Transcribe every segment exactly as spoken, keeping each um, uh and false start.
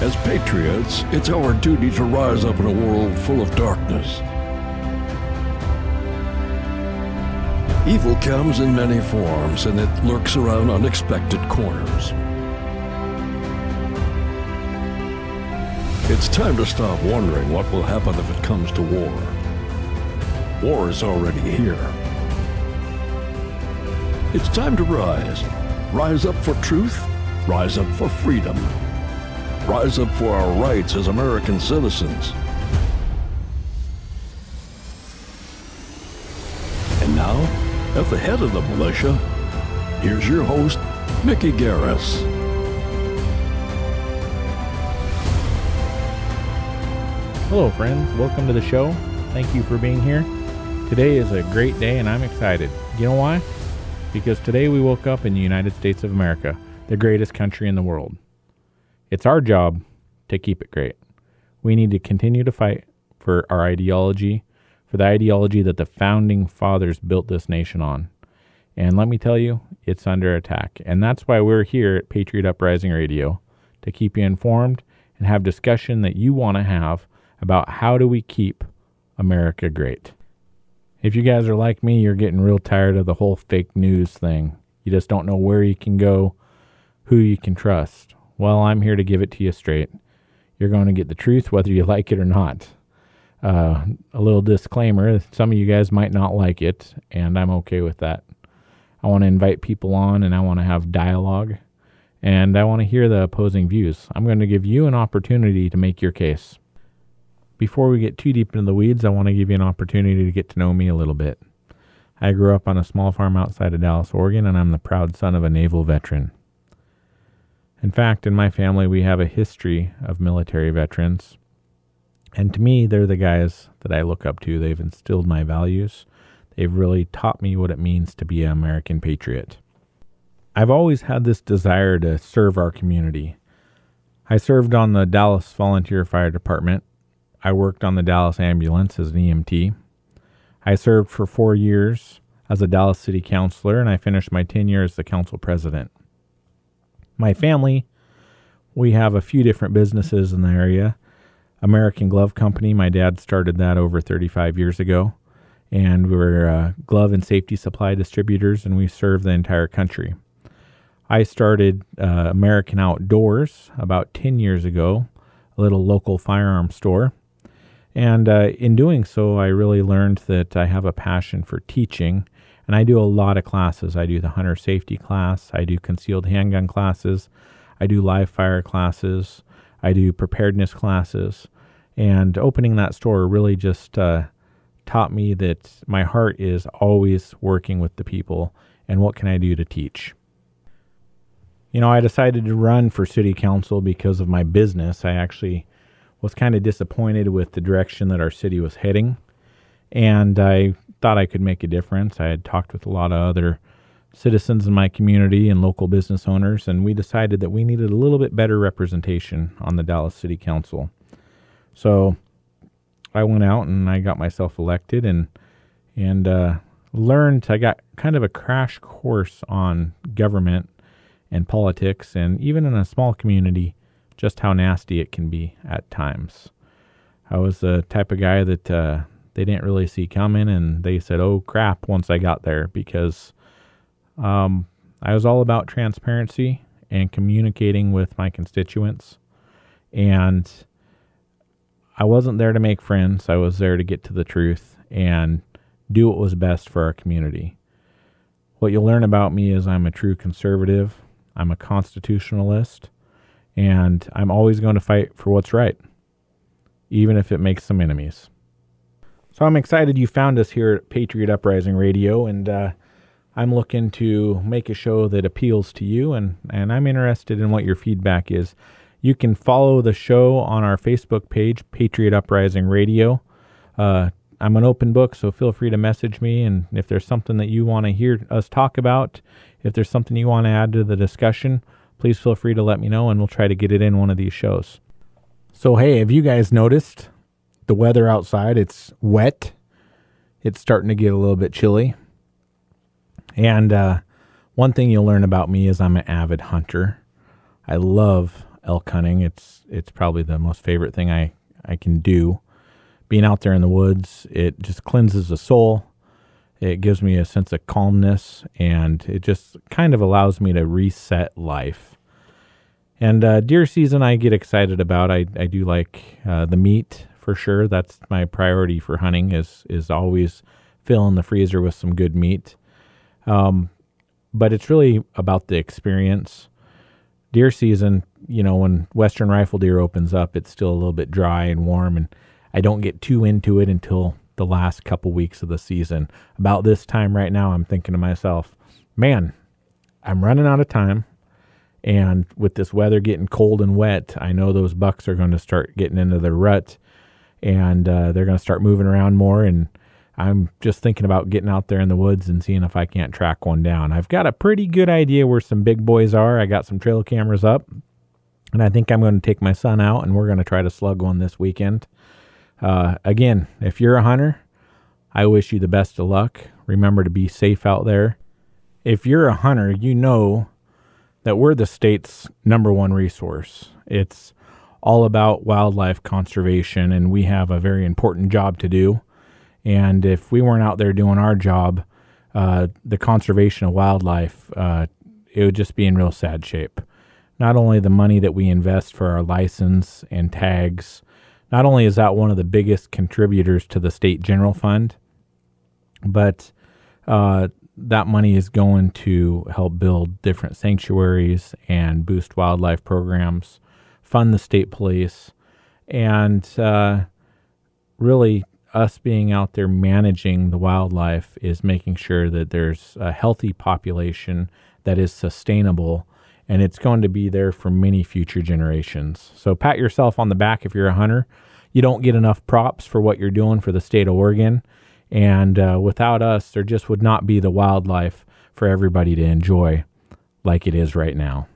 As patriots, it's our duty to rise up in a world full of darkness. Evil comes in many forms, and it lurks around unexpected corners. It's time to stop wondering what will happen if it comes to war. War is already here. It's time to rise. Rise up for truth. Rise up for freedom. Rise up for our rights as American citizens. And now, at the head of the militia, here's your host, Mickey Garris. Hello, friends. Welcome to the show. Thank you for being here. Today is a great day, and I'm excited. You know why? Because today we woke up in the United States of America, the greatest country in the world. It's our job to keep it great. We need to continue to fight for our ideology, for the ideology that the founding fathers built this nation on. And let me tell you, it's under attack. And that's why we're here at Patriot Uprising Radio, to keep you informed and have discussion that you want to have about how do we keep America great. If you guys are like me, you're getting real tired of the whole fake news thing. You just don't know where you can go, who you can trust. Well, I'm here to give it to you straight. You're going to get the truth whether you like it or not. Uh, a little disclaimer, some of you guys might not like it, and I'm okay with that. I want to invite people on, and I want to have dialogue, and I want to hear the opposing views. I'm going to give you an opportunity to make your case. Before we get too deep into the weeds, I want to give you an opportunity to get to know me a little bit. I grew up on a small farm outside of Dallas, Oregon, and I'm the proud son of a naval veteran. In fact, in my family, we have a history of military veterans. And to me, they're the guys that I look up to. They've instilled my values. They've really taught me what it means to be an American patriot. I've always had this desire to serve our community. I served on the Dallas Volunteer Fire Department. I worked on the Dallas Ambulance as an E M T. I served for four years as a Dallas City Councilor, and I finished my tenure as the council president. My family, we have a few different businesses in the area. American Glove Company, my dad started that over thirty-five years ago, and we're uh, glove and safety supply distributors, and we serve the entire country. I started uh, American Outdoors about ten years ago, a little local firearm store. And uh, in doing so, I really learned that I have a passion for teaching, and I do a lot of classes. I do the hunter safety class, I do concealed handgun classes, I do live fire classes, I do preparedness classes, and opening that store really just uh, taught me that my heart is always working with the people, and what can I do to teach? You know, I decided to run for city council because of my business. I actually was kind of disappointed with the direction that our city was heading, and I thought I could make a difference. I had talked with a lot of other citizens in my community and local business owners, and we decided that we needed a little bit better representation on the Dallas City Council. So I went out and I got myself elected and and uh, learned. I got kind of a crash course on government and politics, and even in a small community, just how nasty it can be at times. I was the type of guy that uh, they didn't really see coming, and they said, oh crap, once I got there, because um, I was all about transparency and communicating with my constituents. And I wasn't there to make friends. I was there to get to the truth and do what was best for our community. What you'll learn about me is I'm a true conservative. I'm a constitutionalist. And I'm always going to fight for what's right, even if it makes some enemies. So I'm excited you found us here at Patriot Uprising Radio, and uh, I'm looking to make a show that appeals to you, and, and I'm interested in what your feedback is. You can follow the show on our Facebook page, Patriot Uprising Radio. Uh, I'm an open book, so feel free to message me, and if there's something that you want to hear us talk about, if there's something you want to add to the discussion, please feel free to let me know, and we'll try to get it in one of these shows. So, hey, have you guys noticed the weather outside? It's wet. It's starting to get a little bit chilly. And uh, one thing you'll learn about me is I'm an avid hunter. I love elk hunting. It's it's probably the most favorite thing I, I can do. Being out there in the woods, it just cleanses the soul. It gives me a sense of calmness, and it just kind of allows me to reset life. And uh, deer season I get excited about. I, I do like uh, the meat for sure. That's my priority for hunting is is always filling the freezer with some good meat. Um, but it's really about the experience. Deer season, you know, when Western rifle deer opens up, it's still a little bit dry and warm, and I don't get too into it until the last couple weeks of the season. About this time right now, I'm thinking to myself, man, I'm running out of time. And with this weather getting cold and wet, I know those bucks are going to start getting into their rut, and uh, they're going to start moving around more. And I'm just thinking about getting out there in the woods and seeing if I can't track one down. I've got a pretty good idea where some big boys are. I got some trail cameras up, and I think I'm going to take my son out, and we're going to try to slug one this weekend. Uh, again, if you're a hunter, I wish you the best of luck. Remember to be safe out there. If you're a hunter, you know that we're the state's number one resource. It's all about wildlife conservation, and we have a very important job to do. And if we weren't out there doing our job, uh, the conservation of wildlife, uh, it would just be in real sad shape. Not only the money that we invest for our license and tags, not only is that one of the biggest contributors to the state general fund, but uh, that money is going to help build different sanctuaries and boost wildlife programs, fund the state police, and uh, really us being out there managing the wildlife is making sure that there's a healthy population that is sustainable, and it's going to be there for many future generations. So pat yourself on the back if you're a hunter. You don't get enough props for what you're doing for the state of Oregon, and uh, without us, there just would not be the wildlife for everybody to enjoy like it is right now.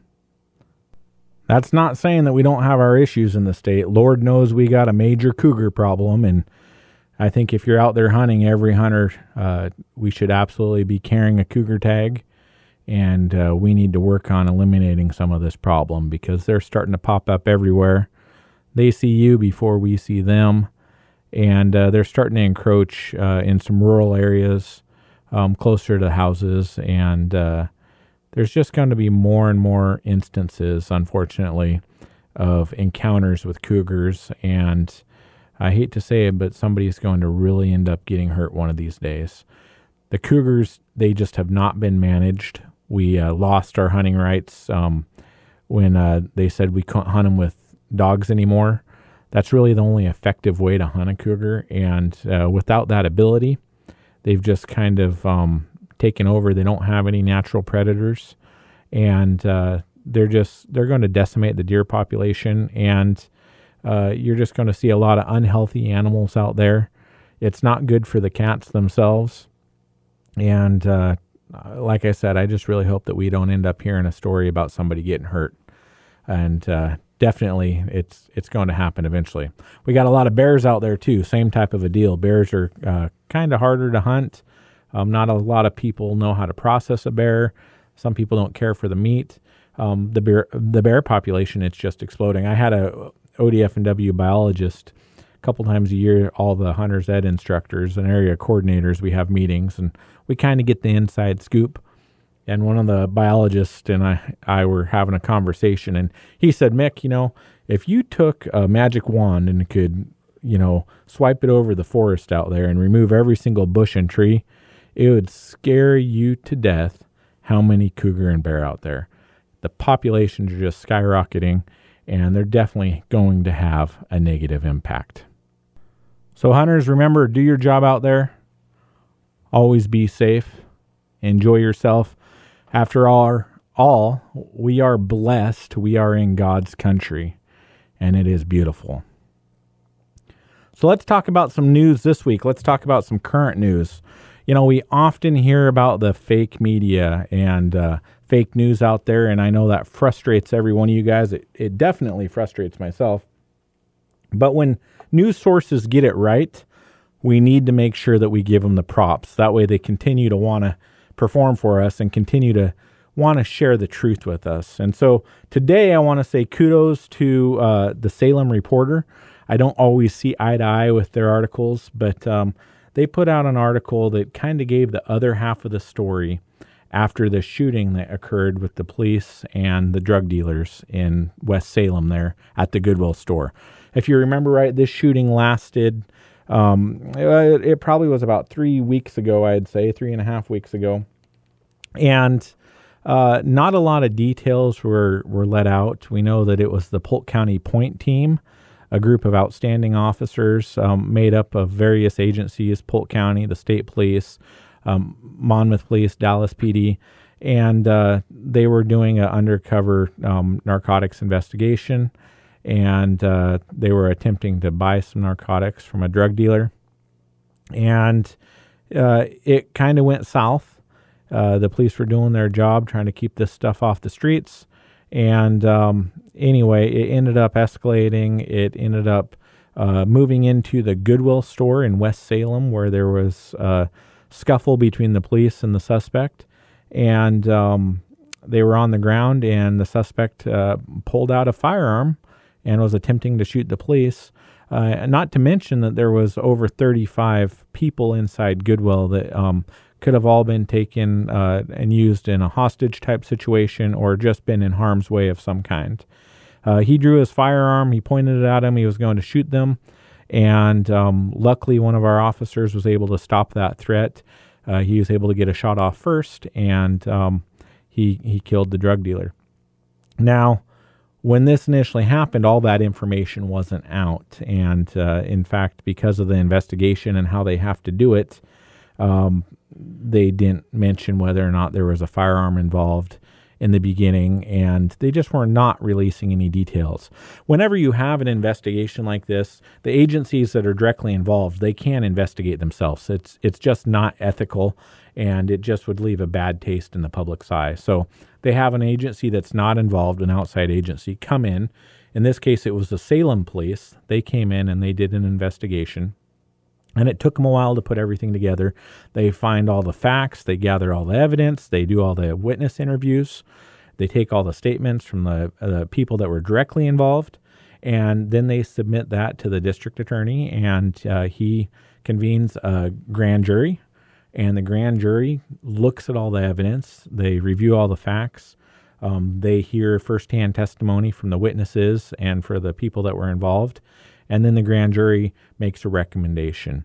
That's not saying that we don't have our issues in the state. Lord knows we got a major cougar problem, and I think if you're out there hunting, every hunter, uh, we should absolutely be carrying a cougar tag, and uh, we need to work on eliminating some of this problem because they're starting to pop up everywhere. They see you before we see them, and uh, they're starting to encroach uh, in some rural areas um, closer to houses, and uh, there's just going to be more and more instances, unfortunately, of encounters with cougars, and I hate to say it, but somebody's going to really end up getting hurt one of these days. The cougars, they just have not been managed. We uh, lost our hunting rights um, when uh, they said we couldn't hunt them with dogs anymore. That's really the only effective way to hunt a cougar, and uh, without that ability, they've just kind of um, taken over. They don't have any natural predators, and uh, they're just they're going to decimate the deer population, and Uh, you're just going to see a lot of unhealthy animals out there. It's not good for the cats themselves. And uh, like I said, I just really hope that we don't end up hearing a story about somebody getting hurt. And uh, definitely it's it's going to happen eventually. We got a lot of bears out there too. Same type of a deal. Bears are uh, kind of harder to hunt. Um, not a lot of people know how to process a bear. Some people don't care for the meat. Um, the bear the bear population, it's just exploding. I had a O D F and W biologist a couple times a year. All the hunters ed instructors and area coordinators, we have meetings, and we kind of get the inside scoop. And one of the biologists and I, I were having a conversation, and he said, Mick, you know, if you took a magic wand and could, you know, swipe it over the forest out there and remove every single bush and tree, it would scare you to death how many cougar and bear out there. The populations are just skyrocketing, and they're definitely going to have a negative impact. So hunters, remember, do your job out there. Always be safe. Enjoy yourself. After all, all, we are blessed. We are in God's country, and it is beautiful. So let's talk about some news this week. Let's talk about some current news. You know, we often hear about the fake media and uh, fake news out there, and I know that frustrates every one of you guys. It, it definitely frustrates myself. But when news sources get it right, we need to make sure that we give them the props. That way they continue to want to perform for us and continue to want to share the truth with us. And so today I want to say kudos to uh, the Salem Reporter. I don't always see eye to eye with their articles, but um, they put out an article that kind of gave the other half of the story after the shooting that occurred with the police and the drug dealers in West Salem there at the Goodwill store. If you remember right, this shooting lasted, um, it, it probably was about three weeks ago, I'd say, three and a half weeks ago. And uh, not a lot of details were, were let out. We know that it was the Polk County Point Team, a group of outstanding officers um, made up of various agencies, Polk County, the state police, um, Monmouth Police, Dallas P D, and uh, they were doing an undercover um, narcotics investigation, and uh, they were attempting to buy some narcotics from a drug dealer, and uh, it kind of went south. Uh, the police were doing their job, trying to keep this stuff off the streets. And um, anyway, it ended up escalating. It ended up uh, moving into the Goodwill store in West Salem, where there was a scuffle between the police and the suspect. And um, they were on the ground, and the suspect uh, pulled out a firearm and was attempting to shoot the police. Uh, not to mention that there was over thirty-five people inside Goodwill that um, could have all been taken uh, and used in a hostage type situation or just been in harm's way of some kind. Uh, he drew his firearm, he pointed it at him, he was going to shoot them, and um, luckily one of our officers was able to stop that threat. Uh, he was able to get a shot off first, and um, he, he killed the drug dealer. Now, when this initially happened, all that information wasn't out, and uh, in fact, because of the investigation and how they have to do it, um, they didn't mention whether or not there was a firearm involved in the beginning, and they just were not releasing any details. Whenever you have an investigation like this, the agencies that are directly involved, they can investigate themselves. It's it's just not ethical, and it just would leave a bad taste in the public's eye. So they have an agency that's not involved, an outside agency, come in. In this case, it was the Salem police. They came in and they did an investigation. And it took them a while to put everything together. They find all the facts, they gather all the evidence, they do all the witness interviews, they take all the statements from the uh, people that were directly involved, and then they submit that to the district attorney, and uh, he convenes a grand jury, and the grand jury looks at all the evidence, they review all the facts, um, they hear firsthand testimony from the witnesses and for the people that were involved, and then the grand jury makes a recommendation.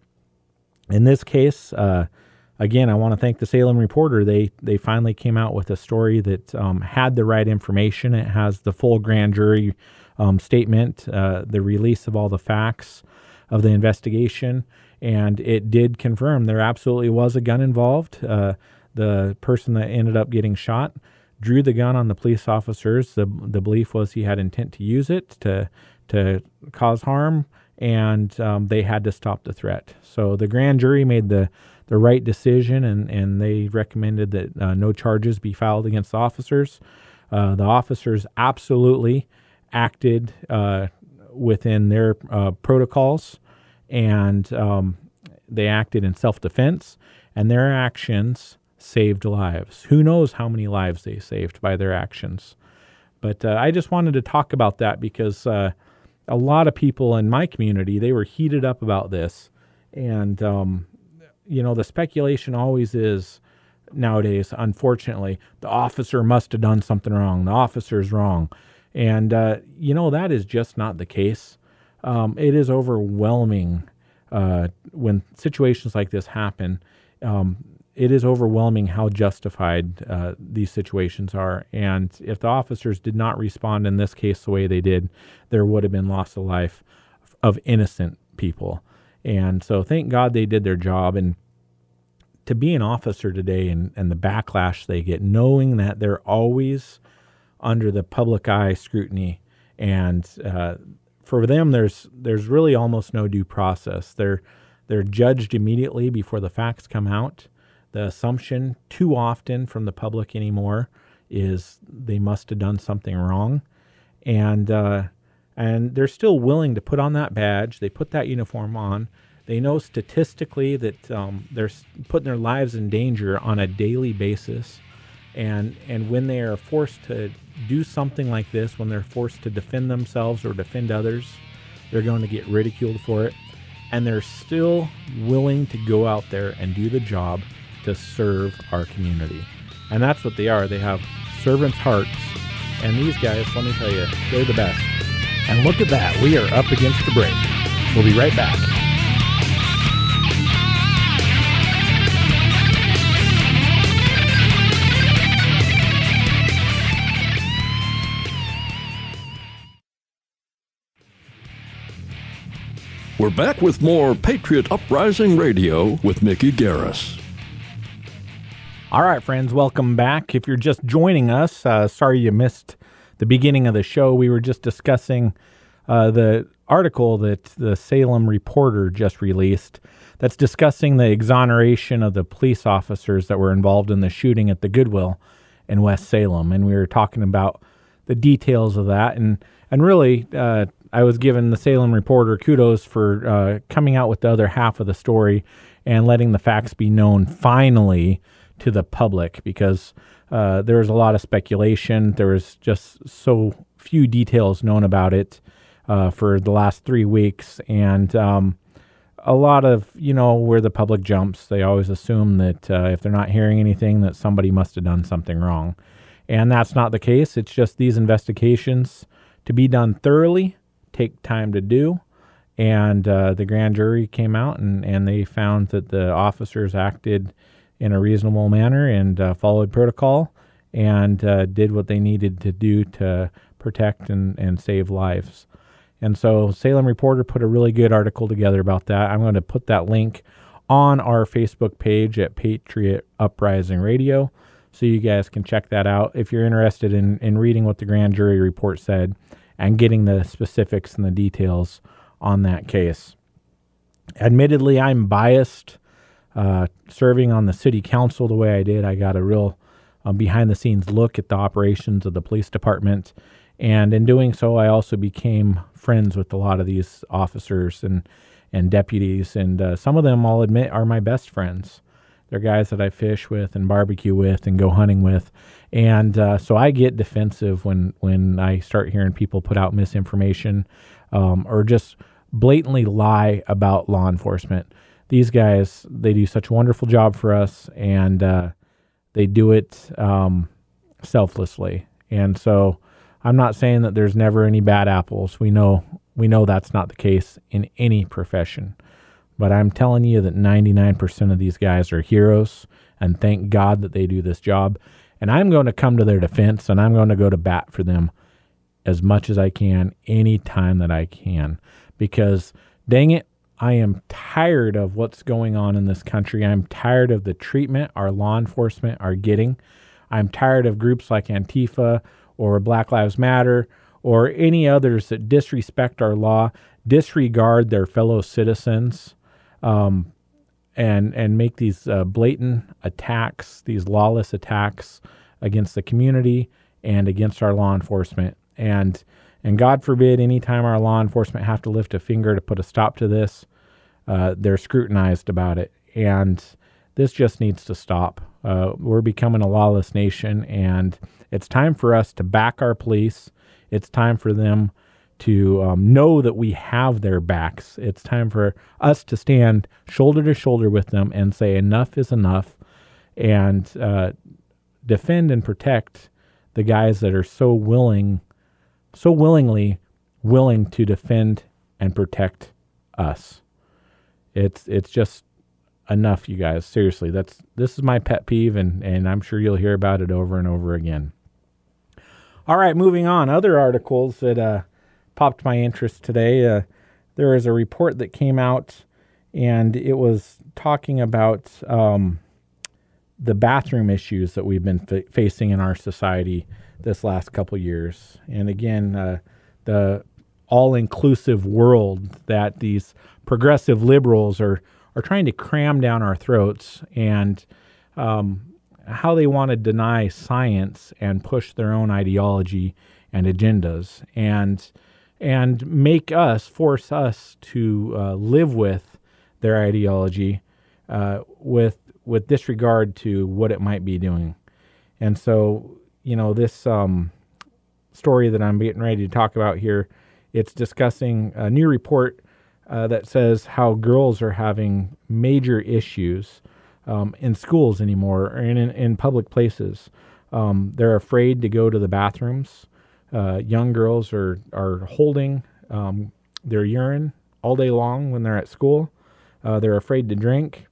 In this case, uh, again, I want to thank the Salem Reporter. They they finally came out with a story that um, had the right information. It has the full grand jury um, statement, uh, the release of all the facts of the investigation, and it did confirm there absolutely was a gun involved. Uh, the person that ended up getting shot drew the gun on the police officers. The the belief was he had intent to use it to to cause harm, and um, they had to stop the threat. So the grand jury made the, the right decision, and, and they recommended that uh, no charges be filed against the officers. Uh, the officers absolutely acted uh, within their uh, protocols, and um, they acted in self-defense, and their actions saved lives. Who knows how many lives they saved by their actions. But uh, I just wanted to talk about that because uh, a lot of people in my community, they were heated up about this. And, um, you know, the speculation always is nowadays, unfortunately, the officer must have done something wrong. The officer's wrong. And, uh, you know, that is just not the case. Um, it is overwhelming uh, when situations like this happen. Um, it is overwhelming how justified uh, these situations are. And if the officers did not respond in this case the way they did, there would have been loss of life of innocent people. And so thank God they did their job. And to be an officer today and, and the backlash they get, knowing that they're always under the public eye scrutiny, and uh, for them, there's there's really almost no due process. They're they're judged immediately before the facts come out. The assumption too often from the public anymore is they must have done something wrong, and uh, and they're still willing to put on that badge. They put that uniform on. They know statistically that um, they're putting their lives in danger on a daily basis, And and when they are forced to do something like this, when they're forced to defend themselves or defend others, they're going to get ridiculed for it. And they're still willing to go out there and do the job to serve our community. And that's what they are. They have servants' hearts. And these guys, let me tell you, they're the best. And look at that. We are up against the break. We'll be right back. We're back with more Patriot Uprising Radio with Mickey Garris. All right, friends, welcome back. If you're just joining us, uh, sorry you missed the beginning of the show. We were just discussing uh, the article that the Salem Reporter just released that's discussing the exoneration of the police officers that were involved in the shooting at the Goodwill in West Salem. And we were talking about the details of that. And, and really, uh, I was giving the Salem Reporter kudos for uh, coming out with the other half of the story and letting the facts be known finally to the public, because uh, there was a lot of speculation. There was just so few details known about it uh, for the last three weeks. And um, a lot of, you know, where the public jumps, they always assume that uh, if they're not hearing anything, that somebody must have done something wrong. And that's not the case. It's just these investigations, to be done thoroughly, take time to do. And uh, the grand jury came out and, and they found that the officers acted in a reasonable manner and uh, followed protocol and uh, did what they needed to do to protect and, and save lives. And so Salem Reporter put a really good article together about that. I'm going to put that link on our Facebook page at Patriot Uprising Radio, so you guys can check that out if you're interested in, in reading what the grand jury report said and getting the specifics and the details on that case. Admittedly, I'm biased. Uh, serving on the city council the way I did, I got a real uh, behind-the-scenes look at the operations of the police department. And in doing so, I also became friends with a lot of these officers and, and deputies. And uh, some of them, I'll admit, are my best friends. They're guys that I fish with and barbecue with and go hunting with. And uh, so I get defensive when, when I start hearing people put out misinformation um, or just blatantly lie about law enforcement. These guys, they do such a wonderful job for us, and uh, they do it um, selflessly. And so I'm not saying that there's never any bad apples. We know we know that's not the case in any profession. But I'm telling you that ninety-nine percent of these guys are heroes, and thank God that they do this job. And I'm going to come to their defense, and I'm going to go to bat for them as much as I can, any time that I can. Because, dang it, I am tired of what's going on in this country. I'm tired of the treatment our law enforcement are getting. I'm tired of groups like Antifa or Black Lives Matter or any others that disrespect our law, disregard their fellow citizens, um, and and make these uh, blatant attacks, these lawless attacks against the community and against our law enforcement. And and God forbid, anytime our law enforcement have to lift a finger to put a stop to this, uh, they're scrutinized about it. And this just needs to stop. Uh, we're becoming a lawless nation, and it's time for us to back our police. It's time for them to um, know that we have their backs. It's time for us to stand shoulder to shoulder with them and say enough is enough, and uh, defend and protect the guys that are so willing, so willingly willing to defend and protect us. It's it's just enough, you guys. Seriously, that's this is my pet peeve, and, and I'm sure you'll hear about it over and over again. All right, moving on. Other articles that uh, popped my interest today. Uh, there is a report that came out, and it was talking about um, the bathroom issues that we've been f- facing in our society this last couple years. And again, uh, the all-inclusive world that these progressive liberals are are trying to cram down our throats, and um, how they want to deny science and push their own ideology and agendas, and and make us, force us to uh, live with their ideology uh, with with disregard to what it might be doing. And so, you know, this um, story that I'm getting ready to talk about here, it's discussing a new report uh, that says how girls are having major issues um, in schools anymore, or in, in public places. Um, they're afraid to go to the bathrooms. Uh, young girls are, are holding um, their urine all day long when they're at school. Uh, they're afraid to drink.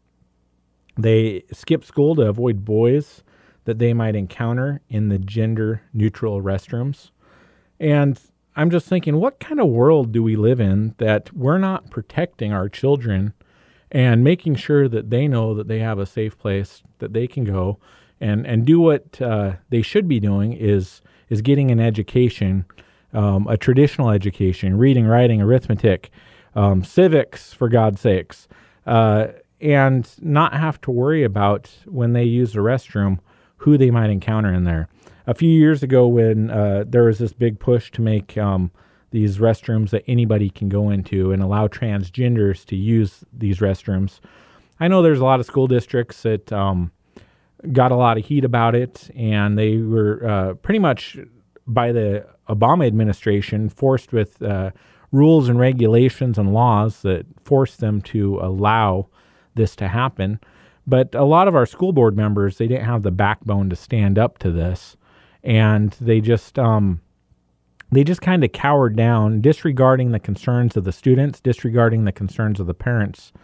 They skip school to avoid boys that they might encounter in the gender-neutral restrooms. And I'm just thinking, what kind of world do we live in that we're not protecting our children and making sure that they know that they have a safe place that they can go and, and do what uh, they should be doing is is getting an education, um, a traditional education, reading, writing, arithmetic, um, civics, for God's sakes, uh, and not have to worry about when they use the restroom who they might encounter in there. A few years ago when uh, there was this big push to make um, these restrooms that anybody can go into and allow transgenders to use these restrooms, I know there's a lot of school districts that um, got a lot of heat about it, and they were uh, pretty much, by the Obama administration, forced with uh, rules and regulations and laws that forced them to allow this to happen. But a lot of our school board members, they didn't have the backbone to stand up to this, and they just um, they just kind of cowered down, disregarding the concerns of the students, disregarding the concerns of the parents,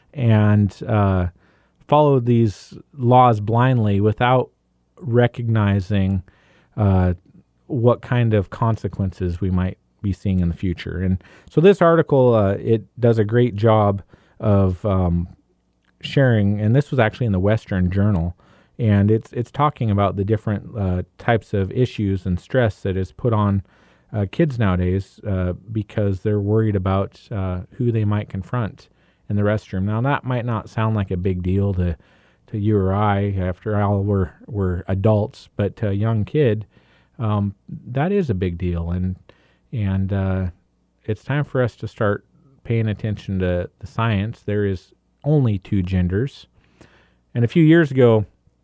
and uh, followed these laws blindly without recognizing uh, what kind of consequences we might be seeing in the future. And so this article, uh, it does a great job of um, sharing, and this was actually in the Western Journal, and it's it's talking about the different uh, types of issues and stress that is put on uh, kids nowadays uh, because they're worried about uh, who they might confront in the restroom. Now, that might not sound like a big deal to to you or I. After all, we're we're adults, but to a young kid, um, that is a big deal, and and uh, it's time for us to start paying attention to the science. There is only two genders, and a few years ago,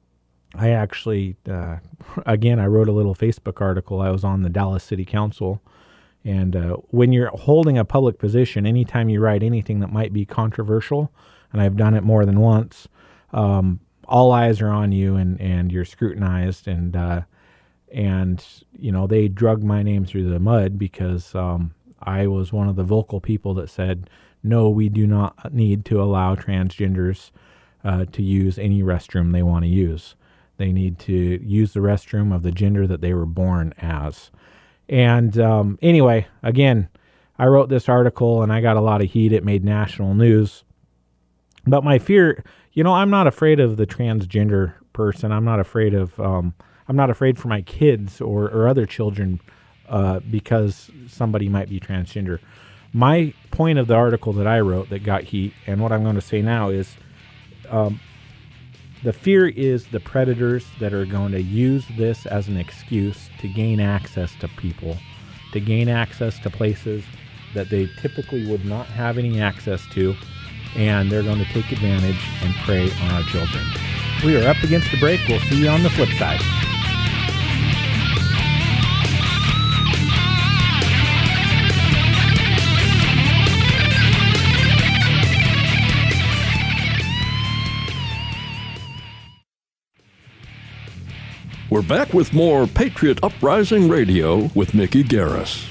I actually, uh, again, I wrote a little Facebook article. I was on the Dallas City Council. And uh, when you're holding a public position, anytime you write anything that might be controversial, and I've done it more than once, um, all eyes are on you, and, and you're scrutinized. And, uh, and you know, they drug my name through the mud because um, I was one of the vocal people that said, no, we do not need to allow transgenders uh, to use any restroom they want to use. They need to use the restroom of the gender that they were born as. And um, anyway, again, I wrote this article and I got a lot of heat. It made national news. But my fear, you know, I'm not afraid of the transgender person. I'm not afraid of, um, I'm not afraid for my kids or, or other children uh, because somebody might be transgender. My point of the article that I wrote that got heat, and what I'm going to say now is, um, the fear is the predators that are going to use this as an excuse to gain access to people, to gain access to places that they typically would not have any access to, and they're going to take advantage and prey on our children. We are up against the break. We'll see you on the flip side. We're back with more Patriot Uprising Radio with Mickey Garris.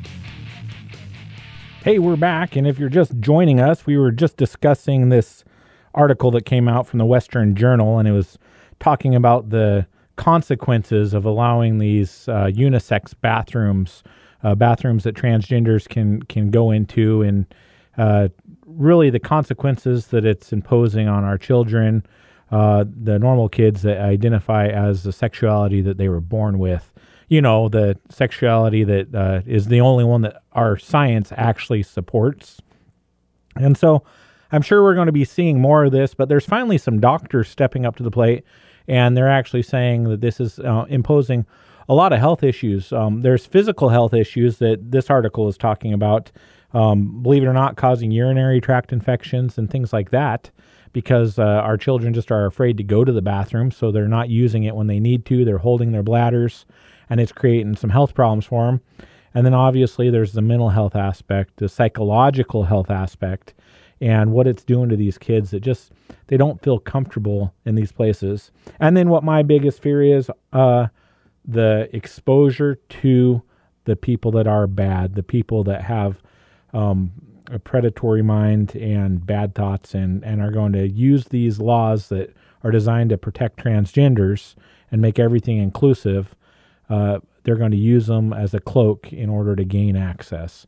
Hey, we're back, and if you're just joining us, we were just discussing this article that came out from the Western Journal, and it was talking about the consequences of allowing these uh, unisex bathrooms, uh, bathrooms that transgenders can can go into, and uh, really the consequences that it's imposing on our children, uh, the normal kids that identify as the sexuality that they were born with. You know, the sexuality that uh, is the only one that our science actually supports. And so I'm sure we're going to be seeing more of this, but there's finally some doctors stepping up to the plate, and they're actually saying that this is uh, imposing a lot of health issues. Um, there's physical health issues that this article is talking about, um, believe it or not, causing urinary tract infections and things like that. because uh, our children just are afraid to go to the bathroom, so they're not using it when they need to. They're holding their bladders, and it's creating some health problems for them. And then obviously there's the mental health aspect, the psychological health aspect, and what it's doing to these kids that just, they don't feel comfortable in these places. And then what my biggest fear is, uh, the exposure to the people that are bad, the people that have um, a predatory mind and bad thoughts, and, and are going to use these laws that are designed to protect transgenders and make everything inclusive. Uh, they're going to use them as a cloak in order to gain access.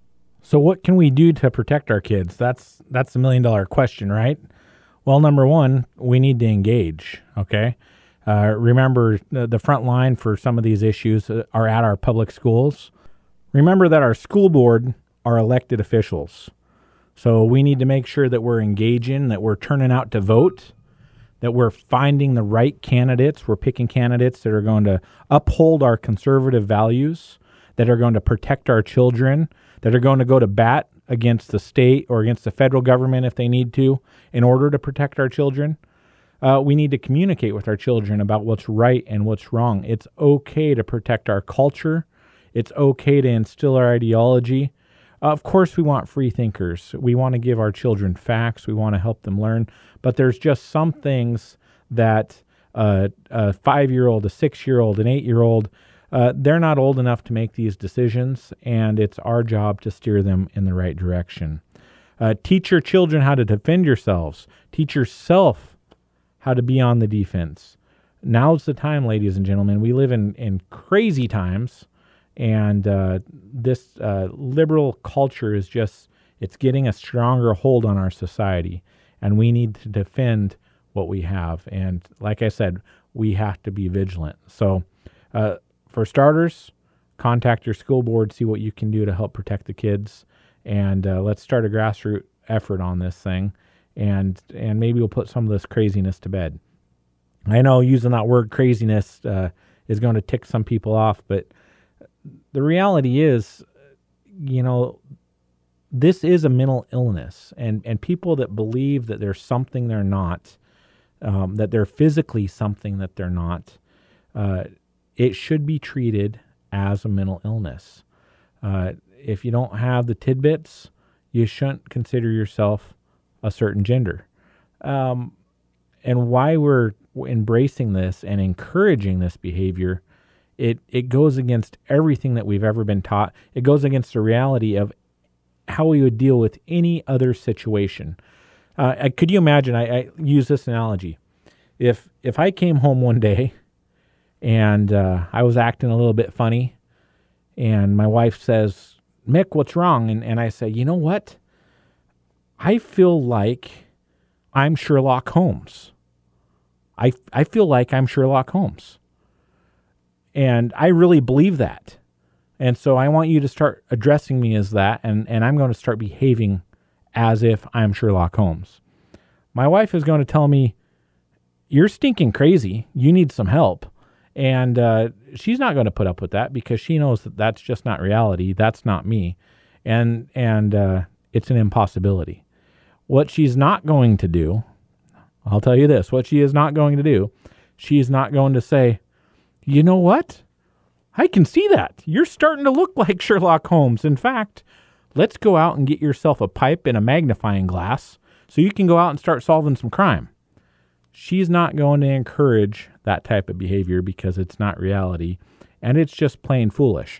So what can we do to protect our kids? That's that's the million dollar question, right? Well, number one, we need to engage, okay? Uh, remember, the, the front line for some of these issues are at our public schools. Remember that our school board are elected officials. So we need to make sure that we're engaging, that we're turning out to vote, that we're finding the right candidates. We're picking candidates that are going to uphold our conservative values, that are going to protect our children, that are going to go to bat against the state or against the federal government if they need to in order to protect our children. Uh, we need to communicate with our children about what's right and what's wrong. It's okay to protect our culture. It's okay to instill our ideology. Uh, of course, we want free thinkers. We want to give our children facts. We want to help them learn. But there's just some things that uh, a five-year-old, a six-year-old, an eight-year-old, uh, they're not old enough to make these decisions, and it's our job to steer them in the right direction. Uh, teach your children how to defend yourselves. Teach yourself how to be on the defense. Now's the time, ladies and gentlemen. We live in, in crazy times, and uh, this uh, liberal culture is just, it's getting a stronger hold on our society, and we need to defend what we have. And like I said, we have to be vigilant. So uh, for starters, contact your school board, see what you can do to help protect the kids, and uh, let's start a grassroots effort on this thing. And and maybe we'll put some of this craziness to bed. I know using that word craziness uh, is going to tick some people off, but the reality is, you know, this is a mental illness. And, and people that believe that there's something they're not, um, that they're physically something that they're not, uh, it should be treated as a mental illness. Uh, if you don't have the tidbits, you shouldn't consider yourself a certain gender. Um, and why we're embracing this and encouraging this behavior, it, it goes against everything that we've ever been taught. It goes against the reality of how we would deal with any other situation. Uh, could you imagine, I, I use this analogy. If if I came home one day and uh, I was acting a little bit funny, and my wife says, Mick, what's wrong? And, and I say, you know what? I feel like I'm Sherlock Holmes. I, I feel like I'm Sherlock Holmes. And I really believe that. And so I want you to start addressing me as that, and, and I'm going to start behaving as if I'm Sherlock Holmes. My wife is going to tell me, you're stinking crazy. You need some help. And uh, she's not going to put up with that because she knows that that's just not reality. That's not me. And, and uh, it's an impossibility. What she's not going to do, I'll tell you this, what she is not going to do, she is not going to say, you know what? I can see that. You're starting to look like Sherlock Holmes. In fact, let's go out and get yourself a pipe and a magnifying glass so you can go out and start solving some crime. She's not going to encourage that type of behavior because it's not reality, and it's just plain foolish.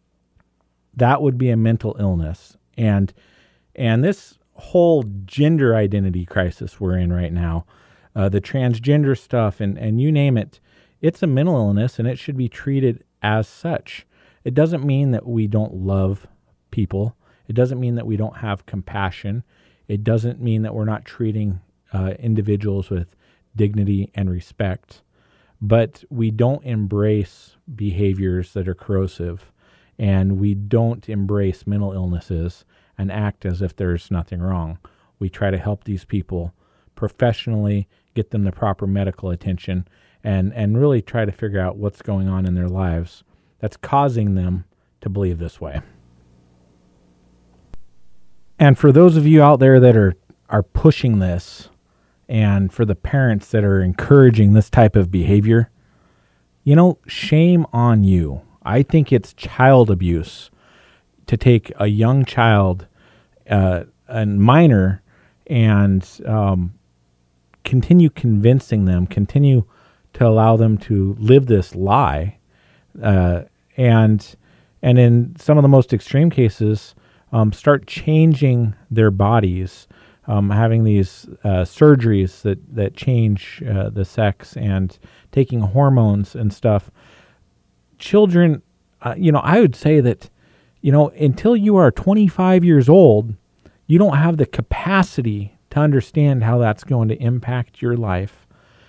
That would be a mental illness. And and this whole gender identity crisis we're in right now, uh, the transgender stuff, and, and you name it, it's a mental illness, and it should be treated as such. It doesn't mean that we don't love people. It doesn't mean that we don't have compassion. It doesn't mean that we're not treating uh, individuals with dignity and respect. But we don't embrace behaviors that are corrosive, and we don't embrace mental illnesses and act as if there's nothing wrong. We try to help these people professionally, get them the proper medical attention, and, and really try to figure out what's going on in their lives that's causing them to believe this way. And for those of you out there that are, are pushing this, And for the parents that are encouraging this type of behavior, you know, shame on you. I think it's child abuse to take a young child, uh, a minor, and um, continue convincing them, continue to allow them to live this lie. Uh, and and in some of the most extreme cases, um, start changing their bodies, um, having these uh, surgeries that, that change uh, the sex and taking hormones and stuff. Children, uh, you know, I would say that, you know, until you are twenty-five years old, you don't have the capacity to understand how that's going to impact your life.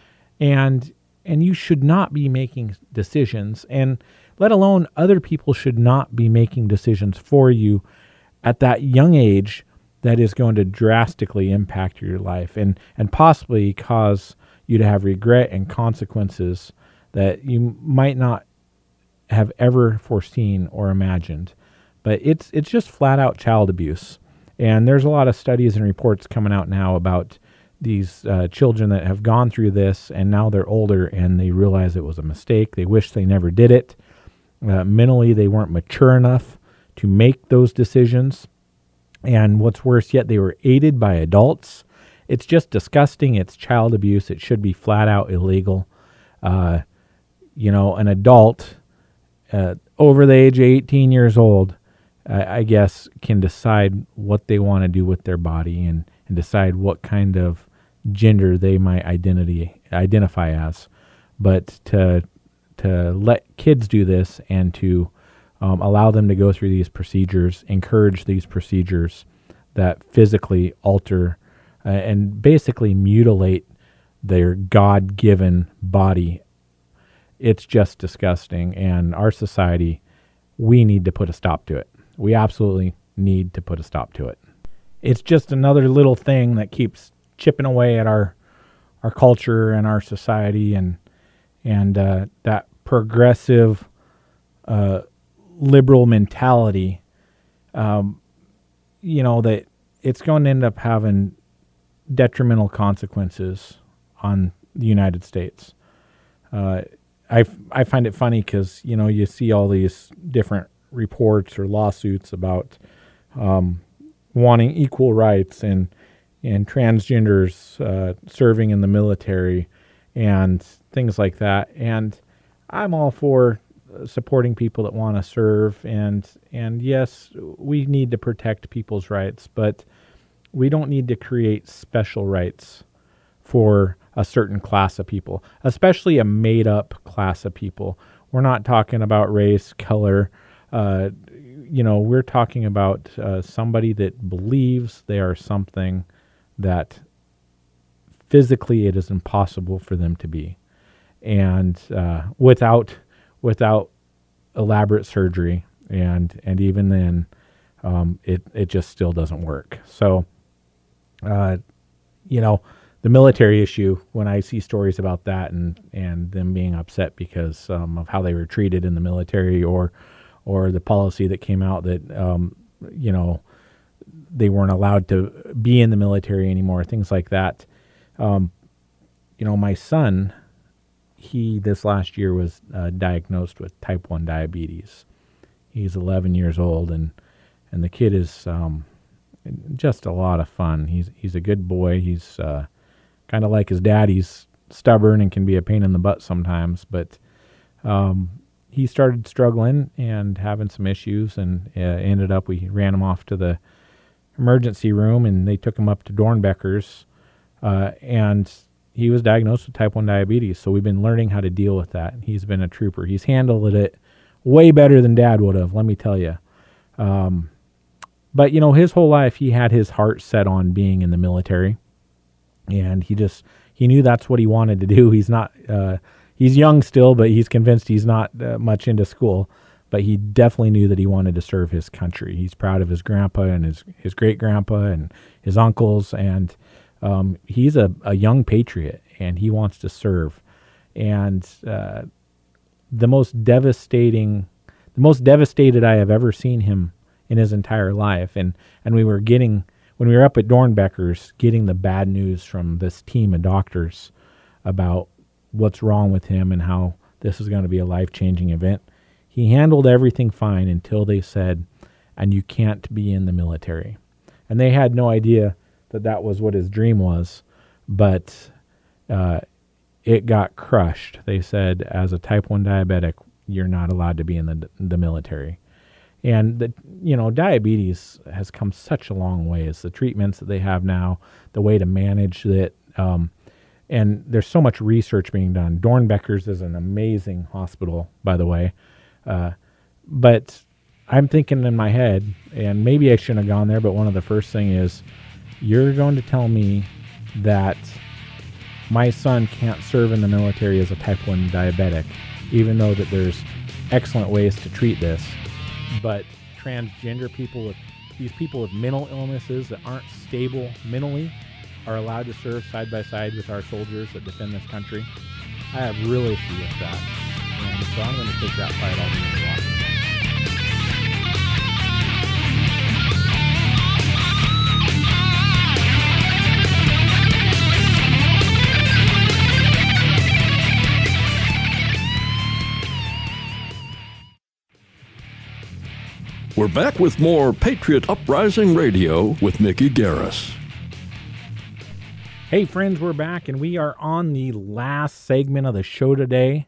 And and you should not be making decisions, and let alone other people should not be making decisions for you at that young age that is going to drastically impact your life and, and possibly cause you to have regret and consequences that you might not have ever foreseen or imagined. But it's it's just flat out child abuse. And there's a lot of studies and reports coming out now about these uh, children that have gone through this, and now they're older and they realize it was a mistake. They wish they never did it. Uh, mentally, they weren't mature enough to make those decisions. And what's worse yet, they were aided by adults. It's just disgusting. It's child abuse. It should be flat out illegal. Uh, you know, an adult uh, over the age of eighteen years old, uh, I guess, can decide what they want to do with their body and, and decide what kind of gender they might identity identify as. But to to let kids do this and to um, allow them to go through these procedures, encourage these procedures that physically alter uh, and basically mutilate their God-given body, it's just disgusting. And our society, we need to put a stop to it. We absolutely need to put a stop to it. It's just another little thing that keeps chipping away at our our culture and our society, and and uh, that progressive uh, liberal mentality, um, you know, that it's going to end up having detrimental consequences on the United States. Uh, I, I find it funny because, you know, you see all these different reports or lawsuits about um, wanting equal rights and and transgenders uh, serving in the military and things like that. And I'm all for supporting people that want to serve. And, and yes, we need to protect people's rights, but we don't need to create special rights for a certain class of people, especially a made-up class of people. We're not talking about race, color. Uh, you know, we're talking about uh, somebody that believes they are something that physically it is impossible for them to be, and uh, without without elaborate surgery, and and even then, um, it it just still doesn't work. So, uh, you know, the military issue, when I see stories about that and and them being upset because um, of how they were treated in the military, or or the policy that came out that um, you know, they weren't allowed to be in the military anymore, things like that. Um, you know, my son, he this last year was uh, diagnosed with type one diabetes. He's eleven years old, and and the kid is um, just a lot of fun. He's he's a good boy. He's uh, kind of like his dad. He's stubborn and can be a pain in the butt sometimes, but um, he started struggling and having some issues, and uh, ended up, we ran him off to the emergency room, and they took him up to Dornbecker's, uh, and he was diagnosed with type one diabetes. So we've been learning how to deal with that. He's been a trooper. He's handled it way better than Dad would have, let me tell you. Um, but, you know, his whole life, he had his heart set on being in the military, and he just, he knew that's what he wanted to do. He's not, uh, he's young still, but he's convinced he's not uh, much into school. But he definitely knew that he wanted to serve his country. He's proud of his grandpa and his, his great-grandpa and his uncles, and um, he's a, a young patriot, and he wants to serve. And uh, the most devastating, the most devastated I have ever seen him in his entire life. And, and we were getting, when we were up at Dornbecker's getting the bad news from this team of doctors about what's wrong with him and how this is going to be a life-changing event, he handled everything fine until they said, and you can't be in the military. And they had no idea that that was what his dream was, but uh, it got crushed. They said, as a type one diabetic, you're not allowed to be in the the military. And, the, you know, diabetes has come such a long way. It's the treatments that they have now, the way to manage it. Um, and there's so much research being done. Dornbecker's is an amazing hospital, by the way. Uh, but I'm thinking in my head, and maybe I shouldn't have gone there, but one of the first thing is, you're going to tell me that my son can't serve in the military as a type one diabetic, even though that there's excellent ways to treat this. But transgender people, with these people with mental illnesses that aren't stable mentally, are allowed to serve side by side with our soldiers that defend this country. I have real issue with that. And so I'm going to take that fight all the way to Washington. We're back with more Patriot Uprising Radio with Mickey Garris. Hey friends, we're back and we are on the last segment of the show today.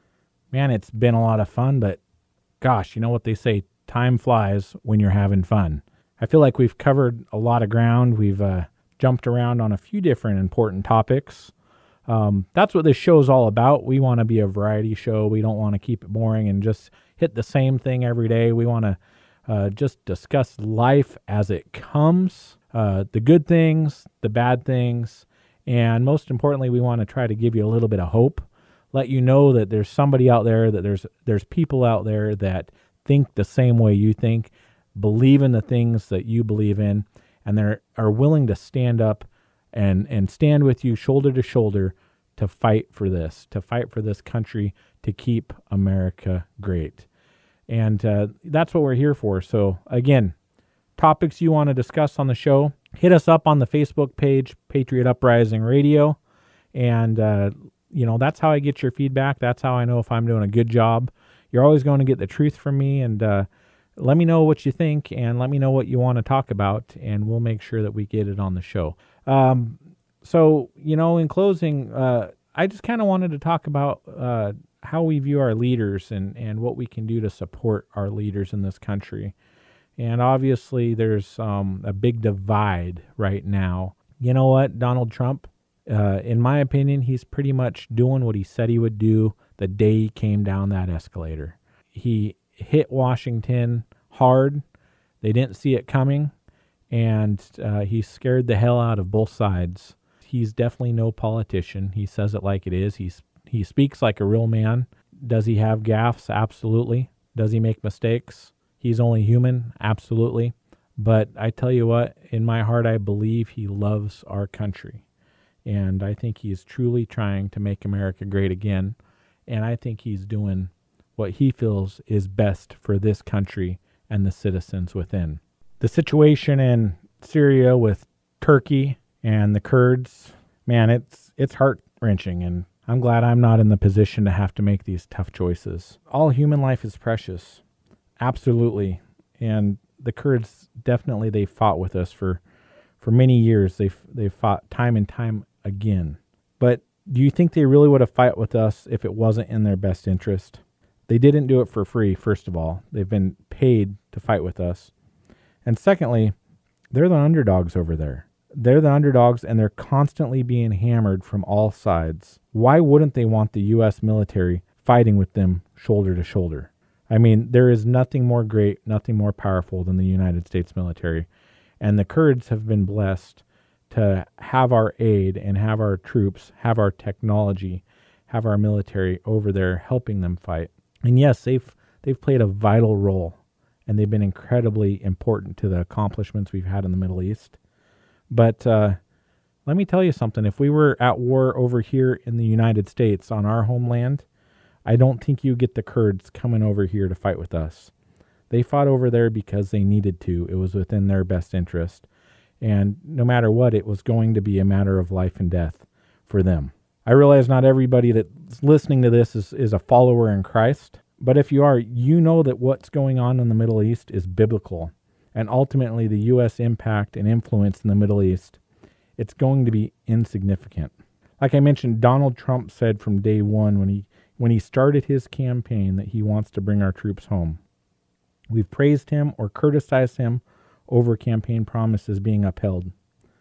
Man, it's been a lot of fun, but gosh, you know what they say, time flies when you're having fun. I feel like we've covered a lot of ground. We've uh, jumped around on a few different important topics. Um, that's what this show is all about. We want to be a variety show. We don't want to keep it boring and just hit the same thing every day. We want to Uh, just discuss life as it comes, uh, the good things, the bad things, and most importantly, we want to try to give you a little bit of hope, let you know that there's somebody out there, that there's there's people out there that think the same way you think, believe in the things that you believe in, and they are willing to stand up and, and stand with you shoulder to shoulder to fight for this, to fight for this country, to keep America great. And uh, that's what we're here for. So, again, topics you want to discuss on the show, hit us up on the Facebook page, Patriot Uprising Radio. And, uh, you know, that's how I get your feedback. That's how I know if I'm doing a good job. You're always going to get the truth from me. And uh, let me know what you think and let me know what you want to talk about. And we'll make sure that we get it on the show. Um, so, you know, in closing, uh, I just kind of wanted to talk about uh, how we view our leaders and, and what we can do to support our leaders in this country. And obviously there's um, a big divide right now. You know what, Donald Trump, uh, in my opinion, he's pretty much doing what he said he would do the day he came down that escalator. He hit Washington hard. They didn't see it coming, and uh, he scared the hell out of both sides. He's definitely no politician. He says it like it is. He's He speaks like a real man. Does he have gaffes? Absolutely. Does he make mistakes? He's only human? Absolutely. But I tell you what, in my heart, I believe he loves our country. And I think he's truly trying to make America great again. And I think he's doing what he feels is best for this country and the citizens within. The situation in Syria with Turkey and the Kurds, man, it's it's heart-wrenching, and I'm glad I'm not in the position to have to make these tough choices. All human life is precious. Absolutely. And the Kurds, definitely, they fought with us for, for many years. They've, they've fought time and time again. But do you think they really would have fought with us if it wasn't in their best interest? They didn't do it for free, first of all. They've been paid to fight with us. And secondly, they're the underdogs over there. They're the underdogs, and they're constantly being hammered from all sides. Why wouldn't they want the U S military fighting with them shoulder to shoulder? I mean, there is nothing more great, nothing more powerful than the United States military. And the Kurds have been blessed to have our aid and have our troops, have our technology, have our military over there helping them fight. And yes, they've they've played a vital role, and they've been incredibly important to the accomplishments we've had in the Middle East. But uh, let me tell you something. If we were at war over here in the United States on our homeland, I don't think you get the Kurds coming over here to fight with us. They fought over there because they needed to. It was within their best interest. And no matter what, it was going to be a matter of life and death for them. I realize not everybody that's listening to this is, is a follower in Christ. But if you are, you know that what's going on in the Middle East is biblical. And ultimately, the U S impact and influence in the Middle East, it's going to be insignificant. Like I mentioned, Donald Trump said from day one when he when he started his campaign that he wants to bring our troops home. We've praised him or criticized him over campaign promises being upheld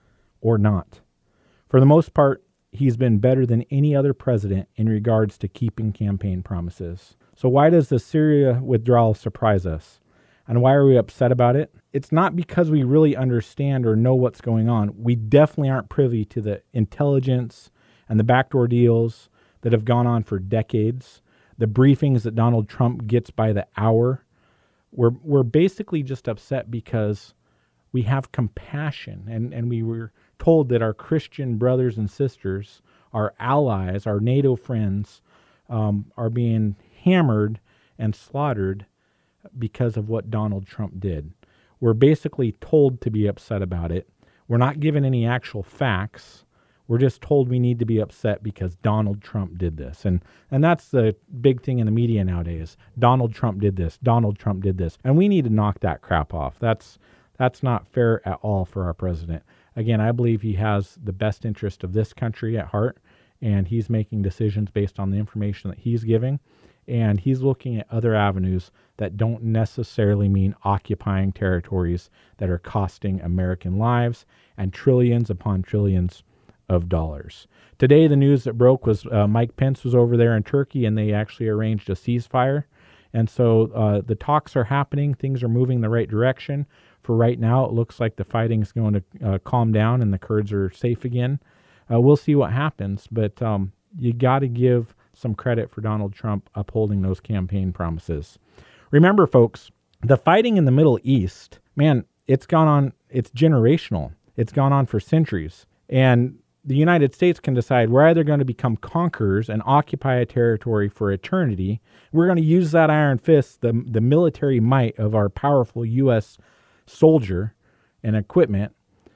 or not. For the most part, he's been better than any other president in regards to keeping campaign promises. So why does the Syria withdrawal surprise us? And why are we upset about it? It's not because we really understand or know what's going on. We definitely aren't privy to the intelligence and the backdoor deals that have gone on for decades, the briefings that Donald Trump gets by the hour. We're we're basically just upset because we have compassion, and, and we were told that our Christian brothers and sisters, our allies, our NATO friends, um, are being hammered and slaughtered because of what Donald Trump did. We're basically told to be upset about it. We're not given any actual facts. We're just told we need to be upset because Donald Trump did this. And and that's the big thing in the media nowadays. Donald Trump did this. Donald Trump did this. And we need to knock that crap off. That's that's not fair at all for our president. Again, I believe he has the best interest of this country at heart, and he's making decisions based on the information that he's giving. And he's looking at other avenues that don't necessarily mean occupying territories that are costing American lives and trillions upon trillions of dollars. Today, the news that broke was uh, Mike Pence was over there in Turkey, and they actually arranged a ceasefire. And so uh, the talks are happening. Things are moving in the right direction. For right now, it looks like the fighting is going to uh, calm down and the Kurds are safe again. Uh, we'll see what happens, but um, you got to give some credit for Donald Trump upholding those campaign promises. Remember, folks, the fighting in the Middle East, man, it's gone on, it's generational. It's gone on for centuries. And the United States can decide we're either going to become conquerors and occupy a territory for eternity. We're going to use that iron fist, the, the military might of our powerful U S soldier and equipment.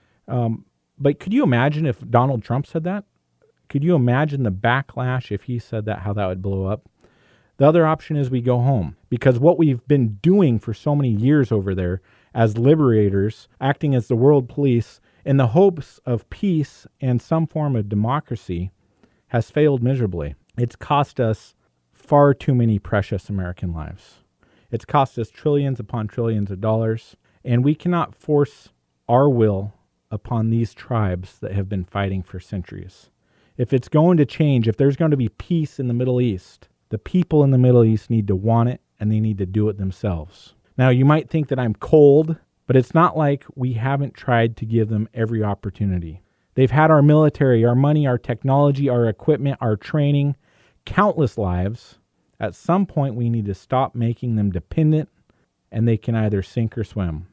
Um, but could you imagine if Donald Trump said that? Could you imagine the backlash if he said that, how that would blow up? The other option is we go home, because what we've been doing for so many years over there as liberators, acting as the world police in the hopes of peace and some form of democracy, has failed miserably. It's cost us far too many precious American lives. It's cost us trillions upon trillions of dollars, and we cannot force our will upon these tribes that have been fighting for centuries. If it's going to change, if there's going to be peace in the Middle East, the people in the Middle East need to want it, and they need to do it themselves. Now, you might think that I'm cold, but it's not like we haven't tried to give them every opportunity. They've had our military, our money, our technology, our equipment, our training, countless lives. At some point, we need to stop making them dependent, and they can either sink or swim.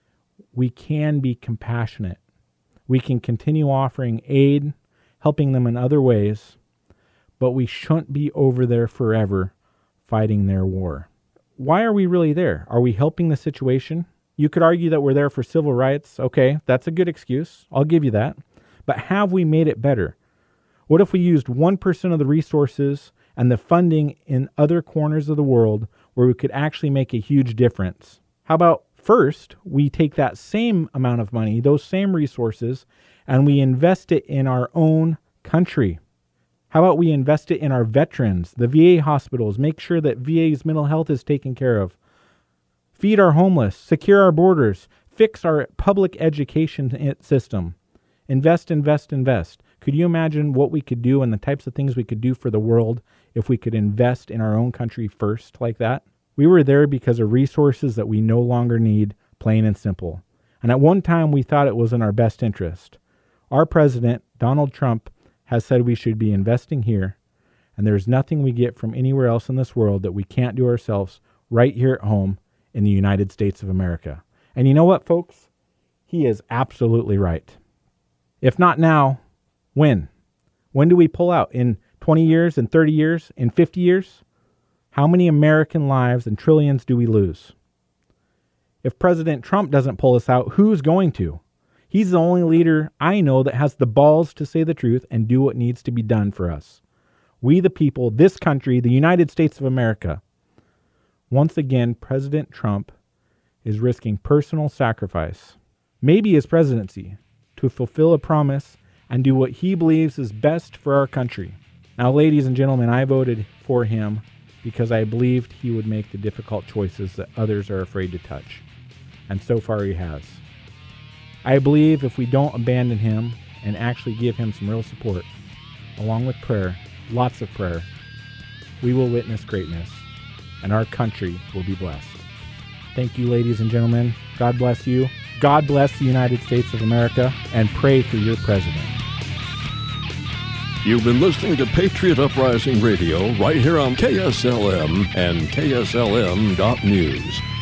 We can be compassionate. We can continue offering aid, helping them in other ways, but we shouldn't be over there forever fighting their war. Why are we really there? Are we helping the situation? You could argue that we're there for civil rights. Okay, that's a good excuse. I'll give you that. But have we made it better? What if we used one percent of the resources and the funding in other corners of the world where we could actually make a huge difference? How about first, we take that same amount of money, those same resources, and we invest it in our own country? How about we invest it in our veterans, the V A hospitals, make sure that V A's mental health is taken care of, feed our homeless, secure our borders, fix our public education system, invest, invest, invest. Could you imagine what we could do and the types of things we could do for the world if we could invest in our own country first like that? We were there because of resources that we no longer need, plain and simple. And at one time, we thought it was in our best interest. Our president, Donald Trump, has said we should be investing here, and there's nothing we get from anywhere else in this world that we can't do ourselves right here at home in the United States of America. And you know what, folks? He is absolutely right. If not now, when? When do we pull out? In twenty years, in thirty years, in fifty years? How many American lives and trillions do we lose? If President Trump doesn't pull us out, who's going to? He's the only leader I know that has the balls to say the truth and do what needs to be done for us. We the people, this country, the United States of America. Once again, President Trump is risking personal sacrifice, maybe his presidency, to fulfill a promise and do what he believes is best for our country. Now, ladies and gentlemen, I voted for him because I believed he would make the difficult choices that others are afraid to touch. And so far he has. I believe if we don't abandon him and actually give him some real support, along with prayer, lots of prayer, we will witness greatness, and our country will be blessed. Thank you, ladies and gentlemen. God bless you. God bless the United States of America, and pray for your president. You've been listening to Patriot Uprising Radio right here on K S L M and K S L M dot news.